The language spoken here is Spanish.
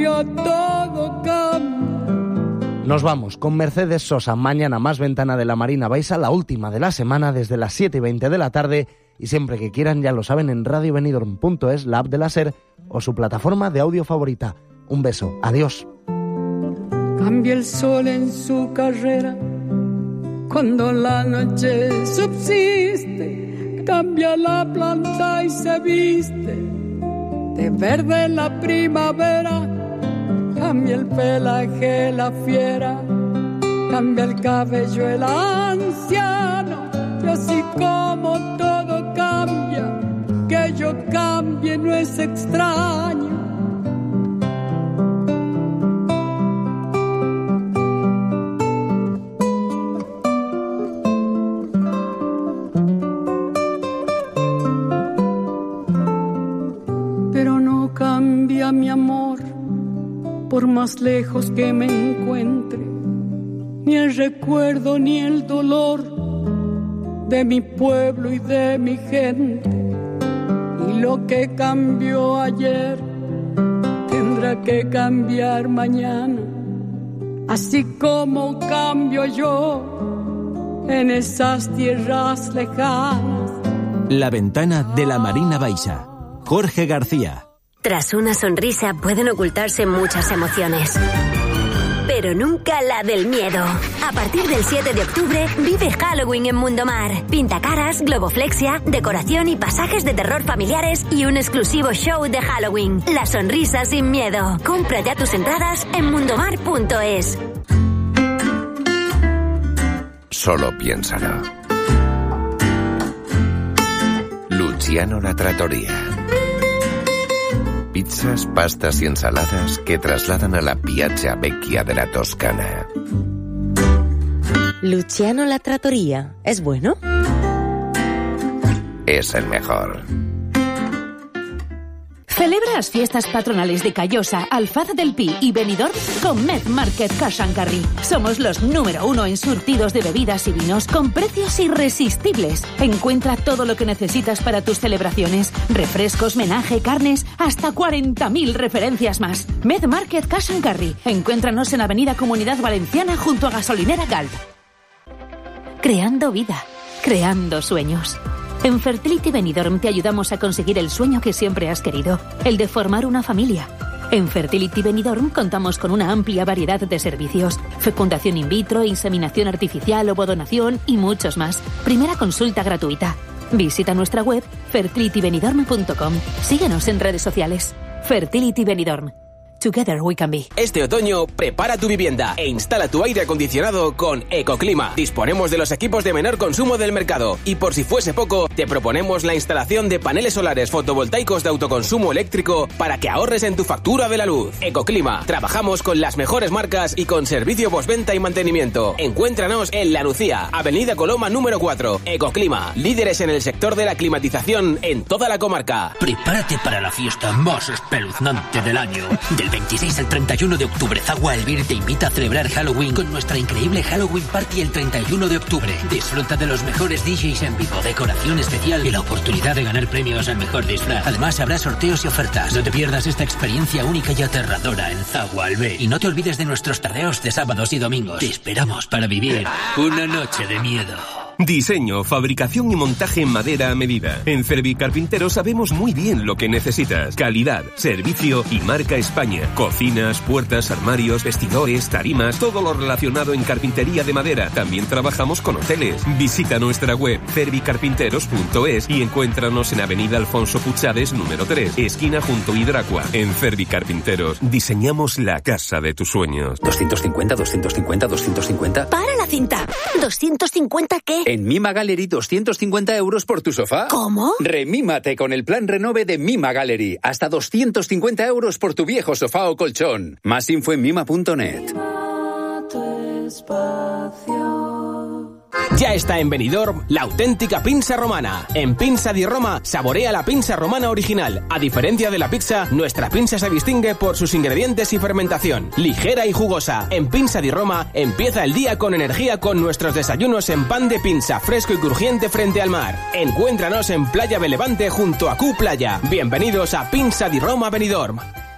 cambia, todo cambia. Nos vamos con Mercedes Sosa. Mañana más Ventana de la Marina Baixa, la última de la semana, desde las 7:20 de la tarde. Y siempre que quieran, ya lo saben, en radiobenidorm.es, la app de la SER o su plataforma de audio favorita. Un beso. Adiós. Cambia el sol en su carrera cuando la noche subsiste. Cambia la planta y se viste de verde la primavera. Cambia el pelaje la fiera, cambia el cabello el anciano. Y así como todo cambia, que yo cambie no es extraño. Pero no cambia mi amor, por más lejos que me encuentre, ni el recuerdo ni el dolor de mi pueblo y de mi gente. Y lo que cambió ayer tendrá que cambiar mañana, así como cambio yo en esas tierras lejanas. La Ventana de la Marina Baixa. Jorge García. Tras una sonrisa pueden ocultarse muchas emociones, pero nunca la del miedo. A partir del 7 de octubre, vive Halloween en Mundomar. Pintacaras, globoflexia, decoración y pasajes de terror familiares y un exclusivo show de Halloween. La sonrisa sin miedo. Compra ya tus entradas en mundomar.es. Solo piénsalo. Luciano La Trattoria. Pizzas, pastas y ensaladas que trasladan a la Piazza Vecchia de la Toscana. Luciano La Trattoria. ¿Es bueno? Es el mejor. Celebra las fiestas patronales de Callosa, Alfaz del Pi y Benidorm con Med Market Cash and Carry. Somos los número 1 en surtidos de bebidas y vinos con precios irresistibles. Encuentra todo lo que necesitas para tus celebraciones. Refrescos, menaje, carnes, hasta 40.000 referencias más. Med Market Cash and Carry. Encuéntranos en Avenida Comunidad Valenciana junto a Gasolinera Galt. Creando vida. Creando sueños. En Fertility Benidorm te ayudamos a conseguir el sueño que siempre has querido, el de formar una familia. En Fertility Benidorm contamos con una amplia variedad de servicios: fecundación in vitro, inseminación artificial, ovodonación y muchos más. Primera consulta gratuita. Visita nuestra web fertilitybenidorm.com. Síguenos en redes sociales. Fertility Benidorm. Together we can be. Este otoño, prepara tu vivienda e instala tu aire acondicionado con Ecoclima. Disponemos de los equipos de menor consumo del mercado y, por si fuese poco, te proponemos la instalación de paneles solares fotovoltaicos de autoconsumo eléctrico para que ahorres en tu factura de la luz. Ecoclima. Trabajamos con las mejores marcas y con servicio postventa y mantenimiento. Encuéntranos en La Nucía, Avenida Coloma número 4. Ecoclima. Líderes en el sector de la climatización en toda la comarca. Prepárate para la fiesta más espeluznante del año. Del 26 al 31 de octubre, Zagua Elvir te invita a celebrar Halloween con nuestra increíble Halloween Party el 31 de octubre. Disfruta de los mejores DJs en vivo, decoración especial y la oportunidad de ganar premios al mejor disfraz. Además, habrá sorteos y ofertas. No te pierdas esta experiencia única y aterradora en Zagua Elvir. Y no te olvides de nuestros tardeos de sábados y domingos. Te esperamos para vivir una noche de miedo. Diseño, fabricación y montaje en madera a medida. En Cervi Carpinteros sabemos muy bien lo que necesitas. Calidad, servicio y marca España. Cocinas, puertas, armarios, vestidores, tarimas, todo lo relacionado en carpintería de madera. También trabajamos con hoteles. Visita nuestra web cervicarpinteros.es y encuéntranos en Avenida Alfonso Puchades número 3, esquina junto a Hidracua. En Cervi Carpinteros diseñamos la casa de tus sueños. 250, 250, 250. ¡Para la cinta! ¿250 qué? En Mima Gallery, 250 euros por tu sofá. ¿Cómo? Remímate con el plan Renove de Mima Gallery. Hasta 250 euros por tu viejo sofá o colchón. Más info en mima.net. Ya está en Benidorm la auténtica pinza romana. En Pinza di Roma saborea la pinza romana original. A diferencia de la pizza, nuestra pinza se distingue por sus ingredientes y fermentación. Ligera y jugosa. En Pinza di Roma empieza el día con energía con nuestros desayunos en pan de pinza fresco y crujiente frente al mar. Encuéntranos en Playa Belevante junto a Q Playa. Bienvenidos a Pinza di Roma Benidorm.